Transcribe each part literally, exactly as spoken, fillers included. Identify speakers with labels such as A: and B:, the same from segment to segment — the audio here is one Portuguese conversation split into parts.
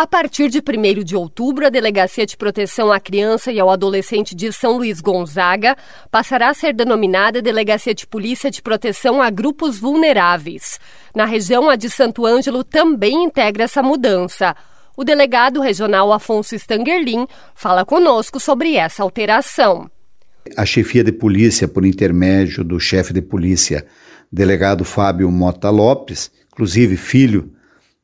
A: A partir de primeiro de outubro, a Delegacia de Proteção à Criança e ao Adolescente de São Luís Gonzaga passará a ser denominada Delegacia de Polícia de Proteção a Grupos Vulneráveis. Na região, a de Santo Ângelo também integra essa mudança. O delegado regional Afonso Stangerlin fala conosco sobre essa alteração.
B: A chefia de polícia, por intermédio do chefe de polícia, delegado Fábio Mota Lopes, inclusive filho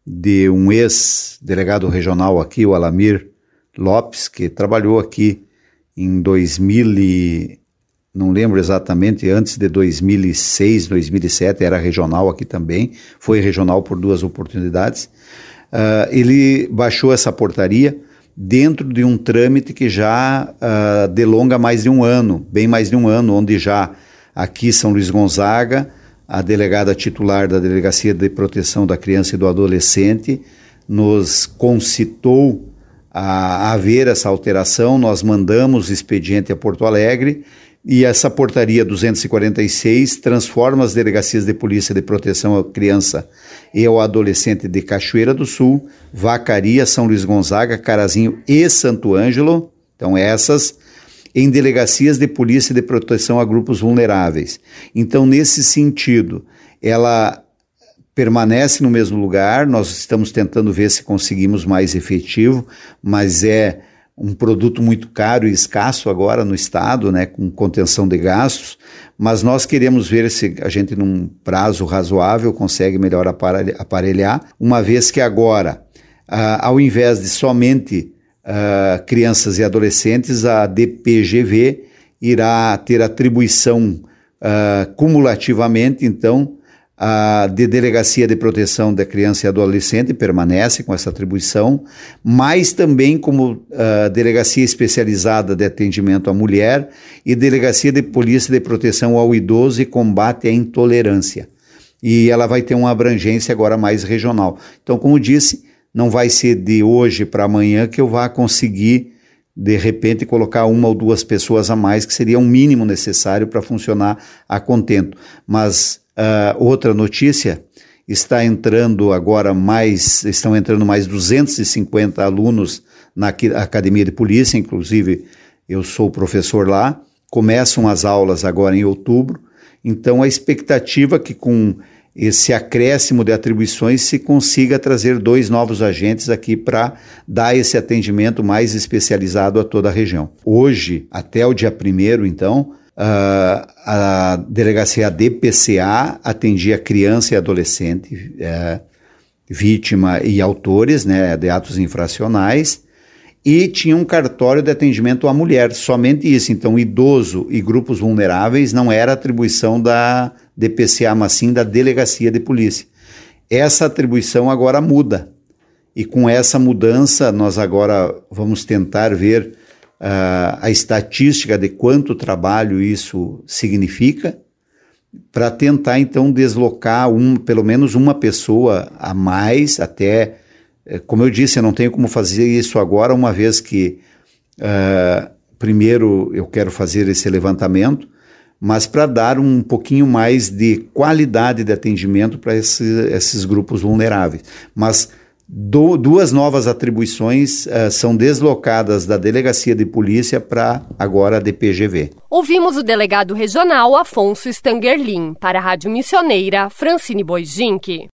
B: de um ex-delegado regional aqui, o Alamir Lopes, que trabalhou aqui em dois mil, e, não lembro exatamente, antes de dois mil e seis, dois mil e sete, era regional aqui também, foi regional por duas oportunidades. Uh, ele baixou essa portaria dentro de um trâmite que já uh, delonga mais de um ano, bem mais de um ano, onde já aqui São Luís Gonzaga, a delegada titular da Delegacia de Proteção da Criança e do Adolescente nos concitou a haver essa alteração. Nós mandamos o expediente a Porto Alegre e essa portaria duzentos e quarenta e seis transforma as Delegacias de Polícia de Proteção à Criança e ao Adolescente de Cachoeira do Sul, Vacaria, São Luís Gonzaga, Carazinho e Santo Ângelo, então essas, em delegacias de polícia de proteção a grupos vulneráveis. Então, nesse sentido, ela permanece no mesmo lugar, nós estamos tentando ver se conseguimos mais efetivo, mas é um produto muito caro e escasso agora no estado, né, com contenção de gastos, mas nós queremos ver se a gente, num prazo razoável, consegue melhor aparelhar, uma vez que agora, ah, ao invés de somente Uh, crianças e adolescentes, a D P G V irá ter atribuição uh, cumulativamente, então, a de Delegacia de Proteção da Criança e Adolescente permanece com essa atribuição, mas também como uh, Delegacia Especializada de Atendimento à Mulher e Delegacia de Polícia de Proteção ao Idoso e Combate à Intolerância. E ela vai ter uma abrangência agora mais regional. Então, como disse, não vai ser de hoje para amanhã que eu vá conseguir, de repente, colocar uma ou duas pessoas a mais, que seria um mínimo necessário para funcionar a contento. Mas uh, outra notícia, está entrando agora mais, estão entrando mais duzentos e cinquenta alunos na Academia de Polícia, inclusive eu sou professor lá, começam as aulas agora em outubro, então a expectativa é que com esse acréscimo de atribuições se consiga trazer dois novos agentes aqui para dar esse atendimento mais especializado a toda a região. Hoje, até o dia primeiro, então, uh, a Delegacia D P C A atendia criança e adolescente, é, vítima e autores, né, de atos infracionais, e tinha um cartório de atendimento à mulher, somente isso. Então, idoso e grupos vulneráveis não era atribuição da D P C A, mas sim da Delegacia de Polícia. Essa atribuição agora muda, e com essa mudança nós agora vamos tentar ver uh, a estatística de quanto trabalho isso significa, para tentar então deslocar um, pelo menos uma pessoa a mais, até, como eu disse, eu não tenho como fazer isso agora, uma vez que uh, primeiro eu quero fazer esse levantamento, mas para dar um pouquinho mais de qualidade de atendimento para esse, esses grupos vulneráveis. Mas do, duas novas atribuições uh, são deslocadas da Delegacia de Polícia para agora a D P G V.
A: Ouvimos o delegado regional Afonso Stangerlin. Para a Rádio Missioneira, Francine Boijinck.